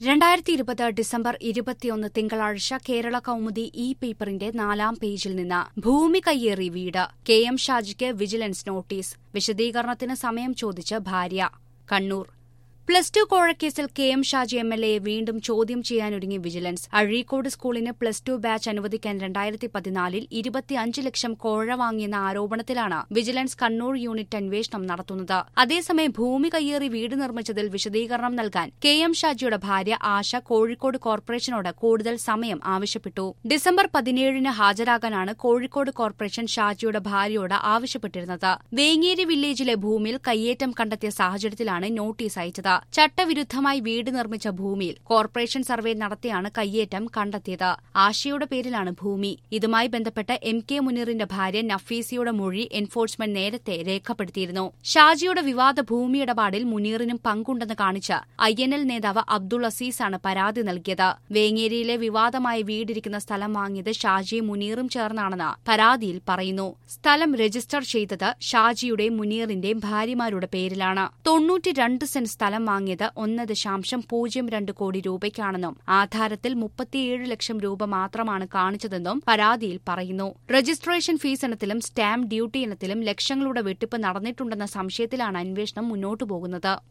2020 December 21 തിങ്കളാഴ്ച കേരള കൗമുദി പേപ്പറിന്റെ 4-ാം പേജിൽ നിന്ന് ഭൂമി കയ്യേറി വീട് കെ.എം. ഷാജിക്ക് വിജിലൻസ് നോട്ടീസ് വിശദീകരണത്തിന് സമയം ചോദിച്ച് ഭാര്യ കണ്ണൂർ +2 കോഴക്കേസിൽ കെ.എം. ഷാജി എം.എൽ.എയെ വീണ്ടും ചോദ്യം ചെയ്യാനൊരുങ്ങി വിജിലൻസ്. അഴീക്കോട് സ്കൂളിന് +2 ബാച്ച് അനുവദിക്കാൻ 2014 25 ലക്ഷം കോഴ വാങ്ങിയെന്ന ആരോപണത്തിലാണ് വിജിലൻസ് കണ്ണൂർ യൂണിറ്റ് അന്വേഷണം നടത്തുന്നത്. അതേസമയം ഭൂമി കയ്യേറി വീട് നിർമ്മിച്ചതിൽ വിശദീകരണം നൽകാൻ കെ.എം. ഷാജിയുടെ ഭാര്യ ആശ കോഴിക്കോട് കോർപ്പറേഷനോട് കൂടുതൽ സമയം ആവശ്യപ്പെട്ടു. ഡിസംബർ 17-ന് ഹാജരാകാനാണ് കോഴിക്കോട് കോർപ്പറേഷൻ ഷാജിയുടെ ഭാര്യയോട് ആവശ്യപ്പെട്ടിരുന്നത്. വേങ്ങേരി വില്ലേജിലെ ഭൂമിയിൽ കയ്യേറ്റം കണ്ടെത്തിയ സാഹചര്യത്തിലാണ് നോട്ടീസ് അയച്ചത്. ചട്ടവിരുദ്ധമായി വീട് നിർമ്മിച്ച ഭൂമിയിൽ കോർപ്പറേഷൻ സർവേ നടത്തിയാണ് കയ്യേറ്റം കണ്ടെത്തിയത്. ആശയുടെ പേരിലാണ് ഭൂമി. ഇതുമായി ബന്ധപ്പെട്ട് എം.കെ. മുനീറിന്റെ ഭാര്യ നഫീസിയുടെ മൊഴി എൻഫോഴ്സ്മെന്റ് നേരത്തെ രേഖപ്പെടുത്തിയിരുന്നു. ഷാജിയുടെ വിവാദ ഭൂമിയിടപാടിൽ മുനീറിനും പങ്കുണ്ടെന്ന് കാണിച്ച് INL നേതാവ് അബ്ദുൾ അസീസാണ് പരാതി നൽകിയത്. വേങ്ങേരിയിലെ വിവാദമായ വീടിരിക്കുന്ന സ്ഥലം വാങ്ങിയത് ഷാജിയും മുനീറും ചേർന്നാണെന്ന് പരാതിയിൽ പറയുന്നു. സ്ഥലം രജിസ്റ്റർ ചെയ്തത് ഷാജിയുടെയും മുനീറിന്റെയും ഭാര്യമാരുടെ പേരിലാണ്. 92 സെന്റ് സ്ഥലം വാങ്ങിയത് 1.02 കോടി രൂപയ്ക്കാണെന്നും ആധാരത്തിൽ 37 ലക്ഷം രൂപ മാത്രമാണ് കാണിച്ചതെന്നും പരാതിയിൽ പറയുന്നു. രജിസ്ട്രേഷൻ ഫീസ് ഇനത്തിലും സ്റ്റാമ്പ് ഡ്യൂട്ടി ഇനത്തിലും ലക്ഷങ്ങളുടെ വെട്ടിപ്പ് നടന്നിട്ടുണ്ടെന്ന സംശയത്തിലാണ് അന്വേഷണം മുന്നോട്ടു പോകുന്നത്.